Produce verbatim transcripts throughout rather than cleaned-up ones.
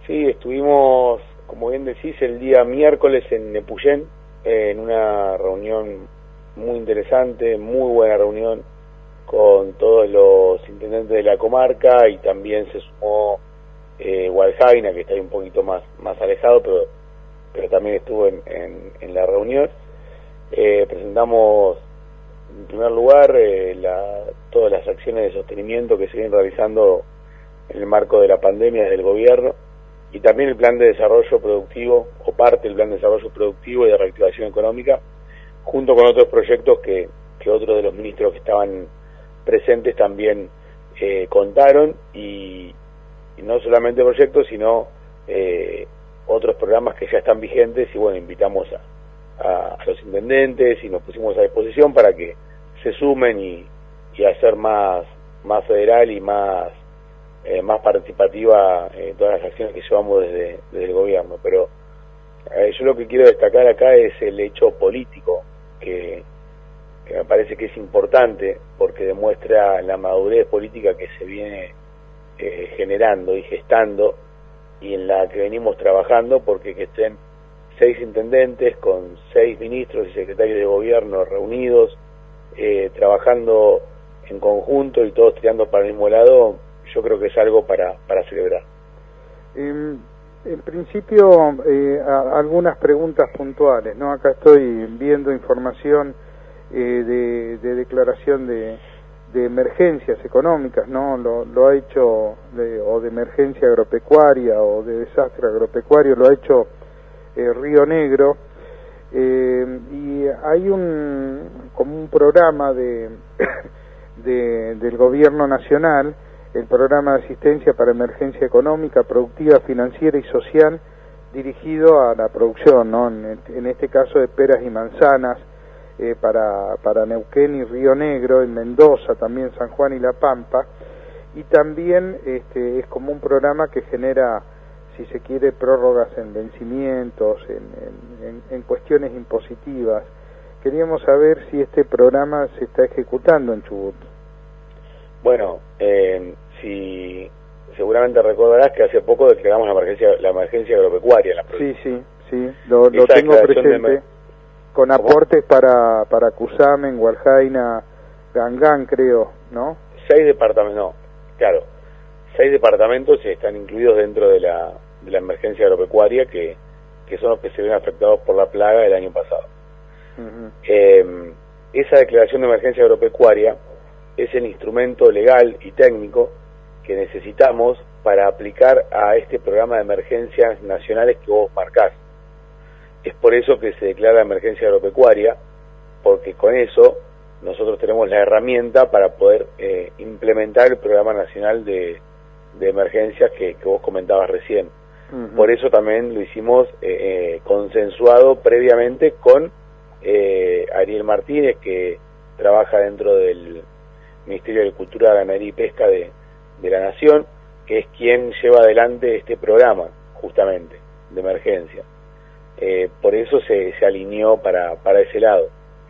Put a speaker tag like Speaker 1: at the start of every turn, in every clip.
Speaker 1: Sí, estuvimos, como bien decís, el día miércoles en Nepuyén, eh, en una reunión muy interesante, muy buena reunión con todos los intendentes de la comarca, y también se sumó eh, Hualjaina, que está ahí un poquito más, más alejado, pero, pero también estuvo en, en, en la reunión. Eh, presentamos, en primer lugar, eh, la, todas las acciones de sostenimiento que se vienen realizando en el marco de la pandemia desde el gobierno, y también el plan de desarrollo productivo, o parte del plan de desarrollo productivo y de reactivación económica, junto con otros proyectos que, que otros de los ministros que estaban presentes también eh, contaron, y, y no solamente proyectos, sino eh, otros programas que ya están vigentes, y bueno, invitamos a, a, a los intendentes y nos pusimos a disposición para que se sumen y, y hacer más, más federal y más Eh, más participativa eh, todas las acciones que llevamos desde, desde el gobierno. Pero eh, yo lo que quiero destacar acá es el hecho político, que, que me parece que es importante, porque demuestra la madurez política que se viene eh, generando y gestando, y en la que venimos trabajando, porque que estén seis intendentes con seis ministros y secretarios de gobierno reunidos, eh, trabajando en conjunto y todos tirando para el mismo lado, yo creo que es algo para, para celebrar.
Speaker 2: Eh, en principio, eh, a, algunas preguntas puntuales, ¿no? Acá estoy viendo información eh, de, de declaración de, de emergencias económicas, ¿no? Lo, lo ha hecho, de, o de emergencia agropecuaria o de desastre agropecuario, lo ha hecho eh, Río Negro, eh, y hay un como un programa de, de del gobierno nacional, el programa de asistencia para emergencia económica, productiva, financiera y social, dirigido a la producción, ¿no? En, en este caso de peras y manzanas, eh, para, para Neuquén y Río Negro, en Mendoza, también San Juan y La Pampa, y también este, es como un programa que genera, si se quiere, prórrogas en vencimientos, en, en, en, en cuestiones impositivas. Queríamos saber si este programa se está ejecutando en Chubut.
Speaker 1: Bueno, eh, si seguramente recordarás que hace poco declaramos la emergencia la emergencia agropecuaria en la provincia.
Speaker 2: Sí, sí, sí, lo, lo tengo presente, de... con ¿Cómo? Aportes para para Cusamen, Hualjaina, Gangán, creo, ¿no?
Speaker 1: Seis departamentos, no, claro, seis departamentos están incluidos dentro de la, de la emergencia agropecuaria, que, que son los que se ven afectados por la plaga del año pasado. Uh-huh. eh, esa declaración de emergencia agropecuaria es el instrumento legal y técnico que necesitamos para aplicar a este programa de emergencias nacionales que vos marcás. Es por eso que se declara emergencia agropecuaria, porque con eso nosotros tenemos la herramienta para poder eh, implementar el programa nacional de, de emergencias que, que vos comentabas recién. Uh-huh. Por eso también lo hicimos eh, eh, consensuado previamente con eh, Ariel Martínez, que trabaja dentro del Ministerio de Agricultura, Ganadería y Pesca de, de la Nación, que es quien lleva adelante este programa, justamente, de emergencia. Eh, por eso se, se alineó para, para ese lado.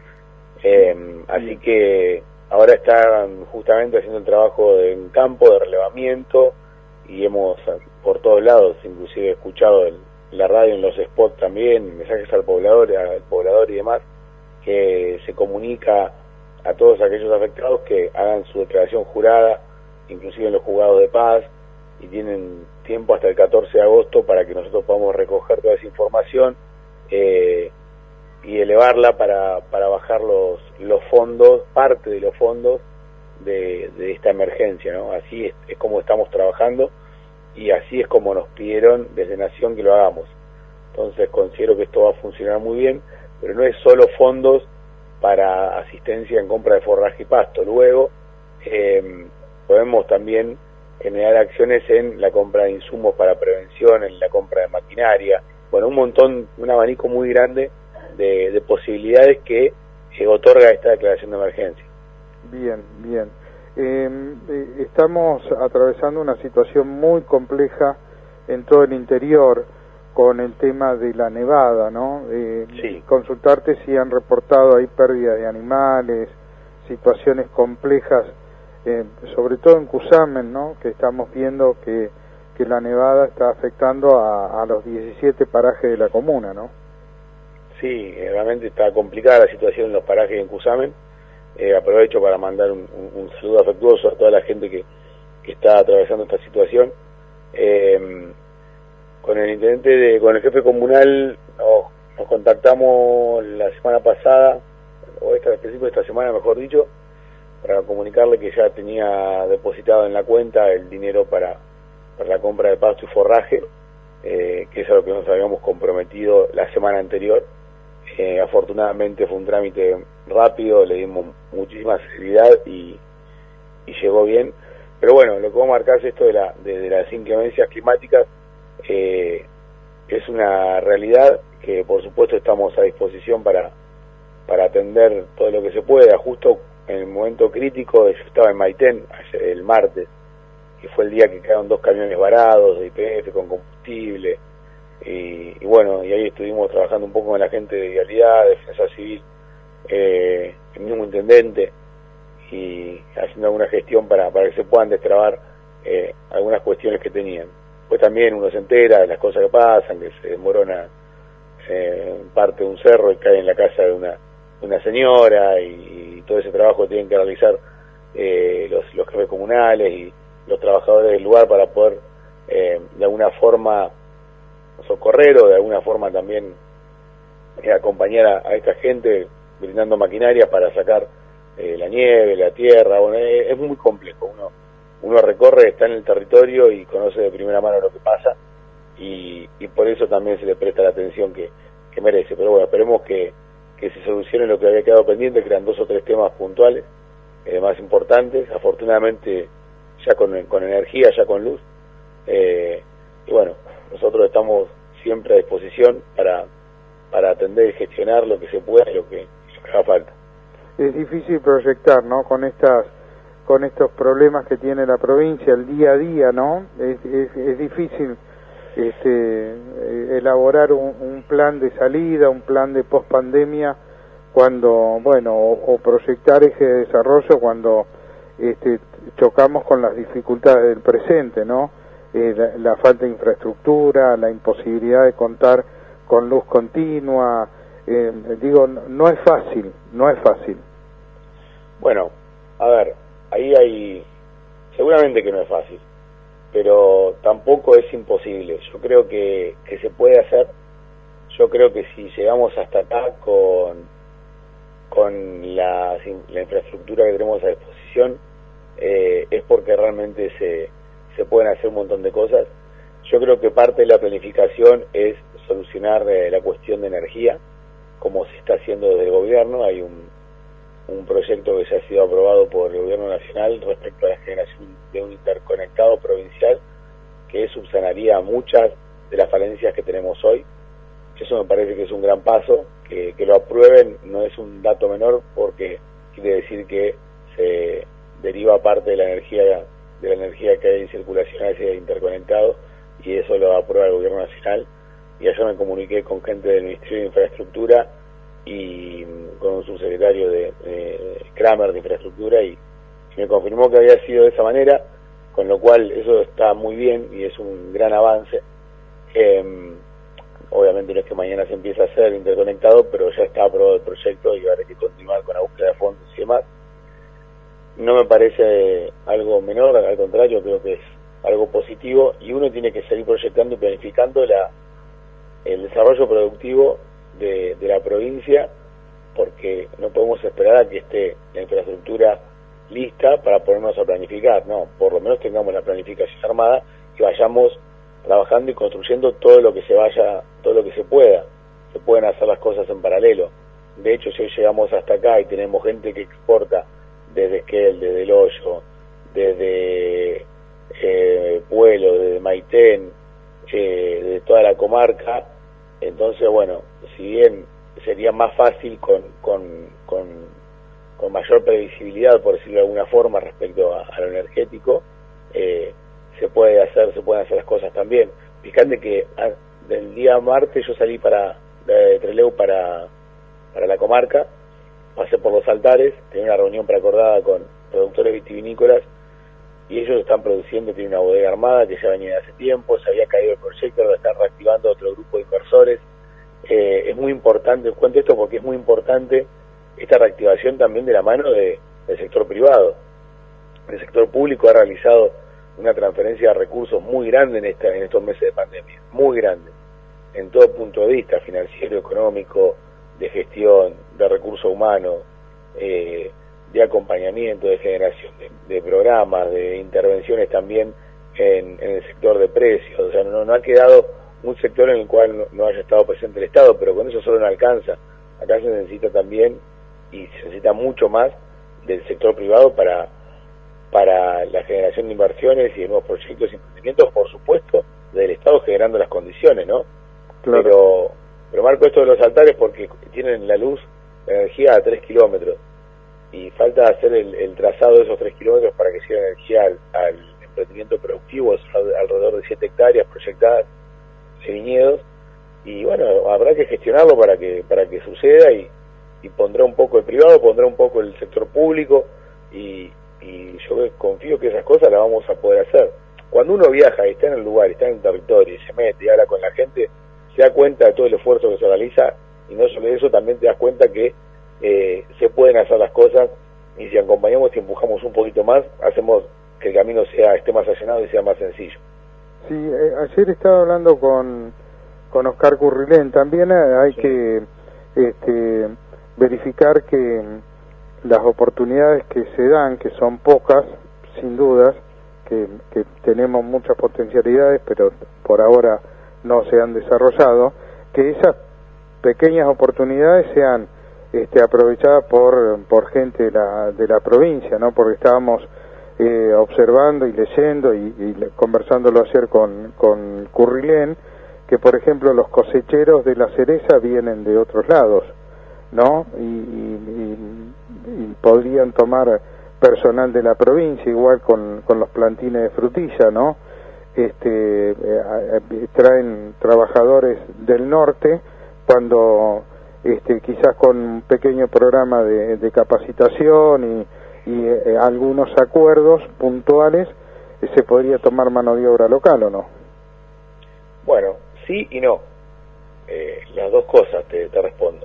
Speaker 1: Eh, así que ahora están justamente haciendo el trabajo de, en campo, de relevamiento, y hemos, por todos lados, inclusive escuchado en la radio, en los spots también, mensajes al poblador, al poblador y demás, que se comunica a todos aquellos afectados que hagan su declaración jurada, inclusive en los juzgados de paz, y tienen tiempo hasta el catorce de agosto para que nosotros podamos recoger toda esa información eh, y elevarla para, para bajar los, los fondos, parte de los fondos de, de esta emergencia, ¿no? Así es, es como estamos trabajando, y así es como nos pidieron desde Nación que lo hagamos. Entonces considero que esto va a funcionar muy bien, pero no es solo fondos para asistencia en compra de forraje y pasto. Luego eh, podemos también generar acciones en la compra de insumos para prevención, en la compra de maquinaria, bueno, un montón, un abanico muy grande de, de posibilidades que eh, otorga esta declaración de emergencia.
Speaker 2: Bien, bien. Eh, eh, estamos atravesando una situación muy compleja en todo el interior, con el tema de la nevada, ¿no? Eh,
Speaker 1: sí.
Speaker 2: Consultarte si han reportado ahí pérdidas de animales, situaciones complejas, eh, sobre todo en Cusamen, ¿no? Que estamos viendo que, que que la nevada está afectando a, a los diecisiete parajes de la comuna, ¿no?
Speaker 1: Sí, realmente está complicada la situación en los parajes en Cusamen. Eh, aprovecho para mandar un, un, un saludo afectuoso a toda la gente que, que está atravesando esta situación. Eh, con el intendente, de, con el jefe comunal, nos, nos contactamos la semana pasada, o esta, al principio de esta semana, mejor dicho, para comunicarle que ya tenía depositado en la cuenta el dinero para, para la compra de pasto y forraje, eh, que es a lo que nos habíamos comprometido la semana anterior. Eh, afortunadamente fue un trámite rápido, le dimos muchísima seguridad y, y llegó bien. Pero bueno, lo que va a marcar es esto de, la, de, de las inclemencias climáticas. Eh, es una realidad que por supuesto estamos a disposición para, para atender todo lo que se pueda. Justo en el momento crítico, yo estaba en Maitén el martes, que fue el día que quedaron dos camiones varados de Y P F con combustible. Y, y bueno, y ahí estuvimos trabajando un poco con la gente de Vialidad, Defensa Civil, eh, el mismo intendente, y haciendo alguna gestión para, para que se puedan destrabar eh, algunas cuestiones que tenían. Pues también uno se entera de las cosas que pasan, que se desmorona eh, parte de un cerro y cae en la casa de una, de una señora, y, y todo ese trabajo que tienen que realizar eh, los, los jefes comunales y los trabajadores del lugar para poder eh, de alguna forma socorrer o de alguna forma también eh, acompañar a, a esta gente brindando maquinaria para sacar eh, la nieve, la tierra. Bueno, es, es muy complejo. Uno uno recorre, está en el territorio y conoce de primera mano lo que pasa, y, y por eso también se le presta la atención que, que merece. Pero bueno, esperemos que, que se solucione lo que había quedado pendiente, que eran dos o tres temas puntuales eh, más importantes, afortunadamente ya con, con energía, ya con luz, eh, y bueno, nosotros estamos siempre a disposición para, para atender y gestionar lo que se pueda y lo que, lo que haga falta.
Speaker 2: Es difícil proyectar, ¿no?, con estas con estos problemas que tiene la provincia, el día a día, ¿no? Es, es, es difícil este, elaborar un, un plan de salida, un plan de pospandemia, cuando, bueno, o, o proyectar eje de desarrollo cuando este, chocamos con las dificultades del presente, ¿no? Eh, la, la falta de infraestructura, la imposibilidad de contar con luz continua, eh, digo, no, no es fácil, no es fácil.
Speaker 1: Bueno, a ver, ahí hay, seguramente que no es fácil, pero tampoco es imposible. Yo creo que, que se puede hacer. Yo creo que si llegamos hasta acá con, con la, la infraestructura que tenemos a disposición, eh, es porque realmente se, se pueden hacer un montón de cosas. Yo creo que parte de la planificación es solucionar eh, la cuestión de energía, como se está haciendo desde el gobierno. Hay un un proyecto que ya ha sido aprobado por el gobierno nacional respecto a la generación de un interconectado provincial que subsanaría muchas de las falencias que tenemos hoy. Eso me parece que es un gran paso. Que, que lo aprueben no es un dato menor, porque quiere decir que se deriva parte de la energía de la energía que hay en circulación hacia el interconectado, y eso lo aprueba el gobierno nacional. Y ayer me comuniqué con gente del Ministerio de Infraestructura y con un subsecretario de, de Kramer de Infraestructura, y, y me confirmó que había sido de esa manera, con lo cual eso está muy bien y es un gran avance. Eh, obviamente no es que mañana se empiece a hacer interconectado, pero ya está aprobado el proyecto y habrá que continuar con la búsqueda de fondos y demás. No me parece algo menor, al contrario, creo que es algo positivo, y uno tiene que seguir proyectando y planificando la, el desarrollo productivo De, de la provincia, porque no podemos esperar a que esté la infraestructura lista para ponernos a planificar. No, por lo menos tengamos la planificación armada y vayamos trabajando y construyendo todo lo que se vaya, todo lo que se pueda. Se pueden hacer las cosas en paralelo. De hecho, si hoy llegamos hasta acá y tenemos gente que exporta desde Esquel, desde El Hoyo, desde eh, Pueblo, desde Maitén, eh, de toda la comarca, entonces, bueno, si bien sería más fácil con, con, con, con mayor previsibilidad, por decirlo de alguna forma, respecto a, a lo energético, eh, se puede hacer, se pueden hacer las cosas también. Fíjate que a, del día martes yo salí para de Trelew para, para la comarca, pasé por los altares, tenía una reunión preacordada con productores vitivinícolas, y ellos están produciendo, tienen una bodega armada que ya venía de hace tiempo, se había caído el proyecto, lo están reactivando otro grupo de inversores. Eh, es muy importante, cuento esto porque es muy importante esta reactivación también de la mano de, del sector privado. El sector público ha realizado una transferencia de recursos muy grande en, esta, en estos meses de pandemia, muy grande, en todo punto de vista, financiero, económico, de gestión, de recursos humanos, eh, de acompañamiento, de generación de, de programas, de intervenciones también en, en el sector de precios. O sea, no, no ha quedado un sector en el cual no, no haya estado presente el Estado, pero con eso solo no alcanza. Acá se necesita también, y se necesita mucho más, del sector privado para, para la generación de inversiones y de nuevos proyectos y emprendimientos, por supuesto, del Estado generando las condiciones, ¿no? Claro. Pero, pero marco esto de los altares porque tienen la luz, la energía a tres kilómetros. Y falta hacer el, el trazado de esos tres kilómetros para que llegue energía al, al emprendimiento productivo, alrededor de siete hectáreas proyectadas de viñedos, y bueno, habrá que gestionarlo para que para que suceda, y, y pondrá un poco el privado, pondrá un poco el sector público, y, y yo confío que esas cosas las vamos a poder hacer. Cuando uno viaja y está en el lugar, está en el territorio, y se mete y habla con la gente, se da cuenta de todo el esfuerzo que se realiza, y no solo eso, también te das cuenta que Eh, se pueden hacer las cosas, y si acompañamos y empujamos un poquito más, hacemos que el camino sea esté más allanado y sea más sencillo.
Speaker 2: Sí, eh, ayer estaba hablando con con Oscar Currilén. También hay sí. que este, verificar que las oportunidades que se dan, que son pocas, sin dudas, que, que tenemos muchas potencialidades, pero por ahora no se han desarrollado, que esas pequeñas oportunidades sean Este, aprovechada por por gente de la, de la provincia, ¿no? Porque estábamos eh, observando y leyendo y, y conversándolo ayer con, con Currilén, que por ejemplo los cosecheros de la cereza vienen de otros lados, ¿no? Y, y, y, y podrían tomar personal de la provincia, igual con, con los plantines de frutilla, ¿no? Este, eh, traen trabajadores del norte cuando Este, quizás con un pequeño programa de, de capacitación y, y eh, algunos acuerdos puntuales, eh, se podría tomar mano de obra local, ¿o no?
Speaker 1: Bueno, sí y no. Eh, las dos cosas te, te respondo.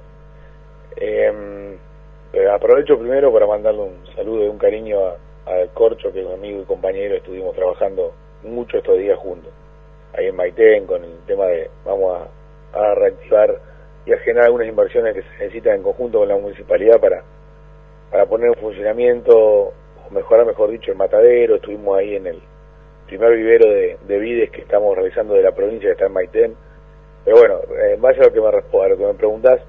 Speaker 1: Eh, pero aprovecho primero para mandarle un saludo y un cariño a, a Corcho, que es un amigo y compañero. Estuvimos trabajando mucho estos días juntos, ahí en Maitén, con el tema de vamos a, a reactivar y a generar algunas inversiones que se necesitan en conjunto con la municipalidad para para poner en funcionamiento, o mejorar, mejor dicho, el matadero. Estuvimos ahí en el primer vivero de, de vides que estamos realizando de la provincia, que está en Maitén. Pero bueno, en base a lo que me, a lo que me preguntás,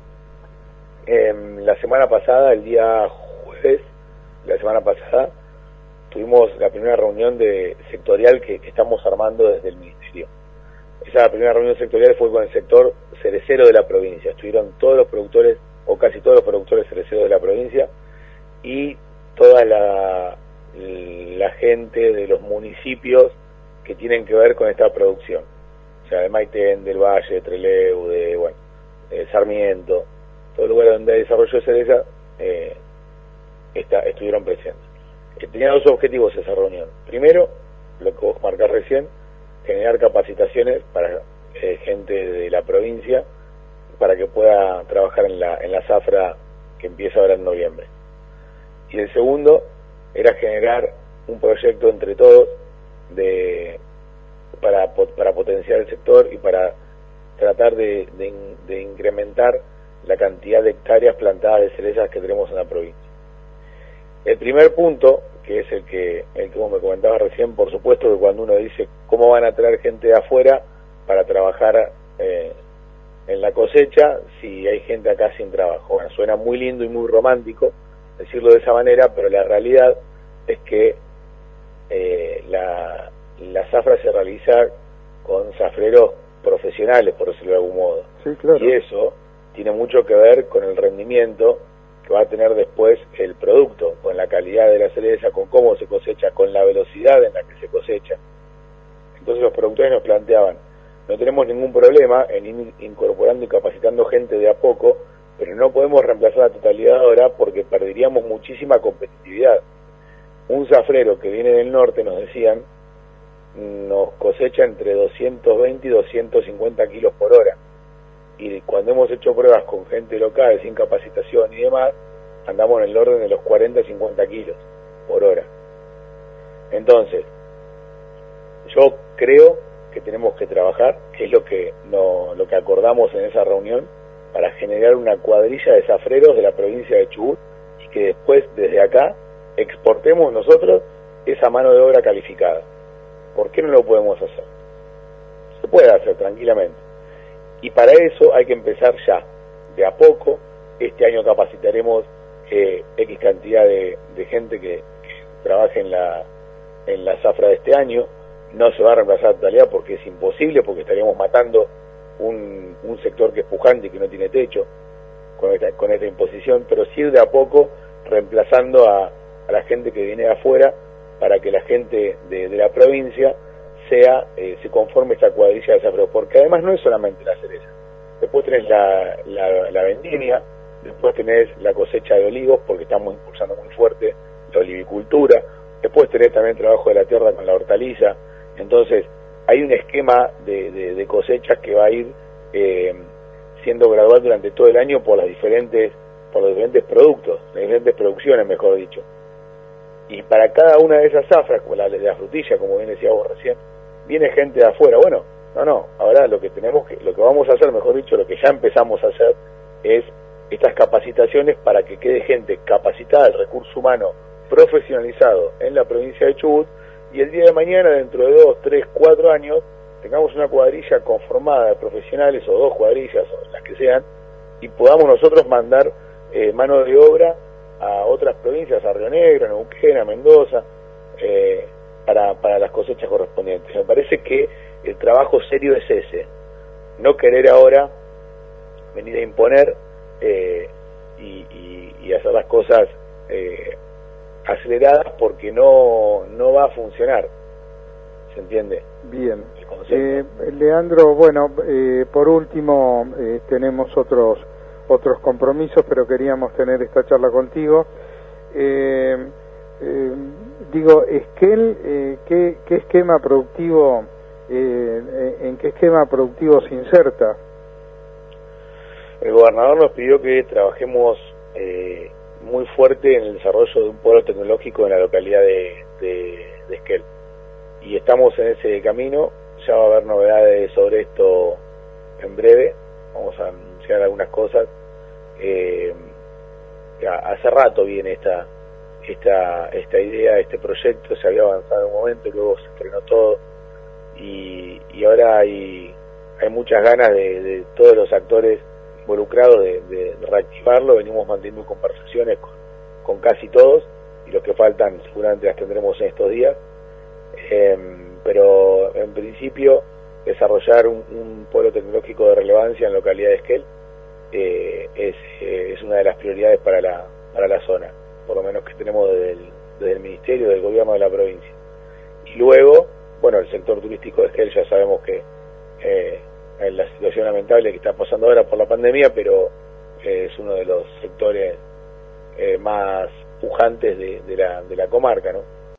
Speaker 1: eh, la semana pasada, el día jueves, la semana pasada, tuvimos la primera reunión de sectorial que, que estamos armando desde el Ministerio. Esa primera reunión sectorial fue con el sector cerecero de la provincia. Estuvieron todos los productores, o casi todos los productores cereceros de la provincia, y toda la, la gente de los municipios que tienen que ver con esta producción. O sea, de Maitén, del Valle, de Trelew, de, bueno, de Sarmiento, todo el lugar donde hay desarrollo de cereza, eh, está, estuvieron presentes. Eh, tenía dos objetivos esa reunión. Primero, lo que vos marcás recién, generar capacitaciones para eh, gente de la provincia para que pueda trabajar en la en la zafra que empieza ahora en noviembre. Y el segundo era generar un proyecto entre todos de para para potenciar el sector y para tratar de, de, de incrementar la cantidad de hectáreas plantadas de cerezas que tenemos en la provincia. El primer punto, que es el que el que vos me comentabas recién, por supuesto que cuando uno dice cómo van a traer gente de afuera para trabajar eh, en la cosecha si hay gente acá sin trabajo. Bueno, suena muy lindo y muy romántico decirlo de esa manera, pero la realidad es que eh, la, la zafra se realiza con zafreros profesionales, por decirlo de algún modo.
Speaker 2: Sí, claro.
Speaker 1: Y eso tiene mucho que ver con el rendimiento que va a tener después el producto, con la calidad de la cereza, con cómo se cosecha, con la velocidad en la que se cosecha. Entonces los productores nos planteaban, no tenemos ningún problema en ir incorporando y capacitando gente de a poco, pero no podemos reemplazar la totalidad ahora porque perderíamos muchísima competitividad. un zafrero que viene del norte, nos decían, nos cosecha entre doscientos veinte y doscientos cincuenta kilos por hora. Y cuando hemos hecho pruebas con gente local, sin capacitación y demás, andamos en el orden de los cuarenta a cincuenta kilos por hora. Entonces, yo creo que tenemos que trabajar, que es lo que, no, lo que acordamos en esa reunión, para generar una cuadrilla de zafreros de la provincia de Chubut y que después, desde acá, exportemos nosotros esa mano de obra calificada. ¿Por qué no lo podemos hacer? Se puede hacer tranquilamente. Y para eso hay que empezar ya, de a poco. Este año capacitaremos eh, X cantidad de, de gente que, que trabaje en la, en la zafra de este año. No se va a reemplazar la totalidad porque es imposible, porque estaríamos matando un, un sector que es pujante y que no tiene techo con esta, con esta imposición, pero sí de a poco reemplazando a, a la gente que viene de afuera, para que la gente de, de la provincia sea eh, se conforme esta cuadrilla de zafreros, porque además no es solamente la cereza, después tenés la, la, la vendimia, después tenés la cosecha de olivos, porque estamos impulsando muy fuerte la olivicultura, después tenés también trabajo de la tierra con la hortaliza. Entonces hay un esquema de, de, de cosechas que va a ir eh, siendo gradual durante todo el año por las diferentes por los diferentes productos, las diferentes producciones, mejor dicho. Y para cada una de esas zafras, como la de la frutilla, como bien decía vos recién, viene gente de afuera. Bueno, no, no, ahora lo que tenemos que, lo que vamos a hacer, mejor dicho, lo que ya empezamos a hacer, es estas capacitaciones para que quede gente capacitada, el recurso humano profesionalizado en la provincia de Chubut, y el día de mañana, dentro de dos, tres, cuatro años, tengamos una cuadrilla conformada de profesionales, o dos cuadrillas, o las que sean, y podamos nosotros mandar eh, mano de obra a otras provincias, a Río Negro, a Neuquén, a Mendoza, eh, para, para las cosechas correspondientes. Me parece que el trabajo serio es ese, no querer ahora venir a imponer eh, y, y, y hacer las cosas eh, aceleradas, porque no, no va a funcionar. ¿Se entiende?
Speaker 2: Bien. Eh, Leandro, bueno, eh, por último, eh, tenemos otros otros compromisos, pero queríamos tener esta charla contigo. Eh, eh, digo, Esquel, eh, ¿qué, ¿qué esquema productivo, eh, en qué esquema productivo se inserta?
Speaker 1: El gobernador nos pidió que trabajemos eh, muy fuerte en el desarrollo de un polo tecnológico en la localidad de, de, de Esquel. Y estamos en ese camino. Ya va a haber novedades sobre esto en breve. Vamos a anunciar algunas cosas. Eh, hace rato viene esta esta esta idea, este proyecto, se había avanzado en un momento, luego se frenó todo, y, y ahora hay hay muchas ganas de, de todos los actores involucrados de, de reactivarlo. Venimos manteniendo conversaciones con, con casi todos, y los que faltan seguramente las tendremos en estos días. Eh, pero en principio desarrollar un, un polo tecnológico de relevancia en la localidad de Esquel eh, es, eh, es una de las prioridades para la para la zona, por lo menos que tenemos desde el, desde el Ministerio, del Gobierno de la provincia. Y luego, bueno, el sector turístico de Esquel, ya sabemos que eh, en la situación lamentable que está pasando ahora por la pandemia, pero eh, es uno de los sectores eh, más pujantes de, de, la, de la comarca, ¿no?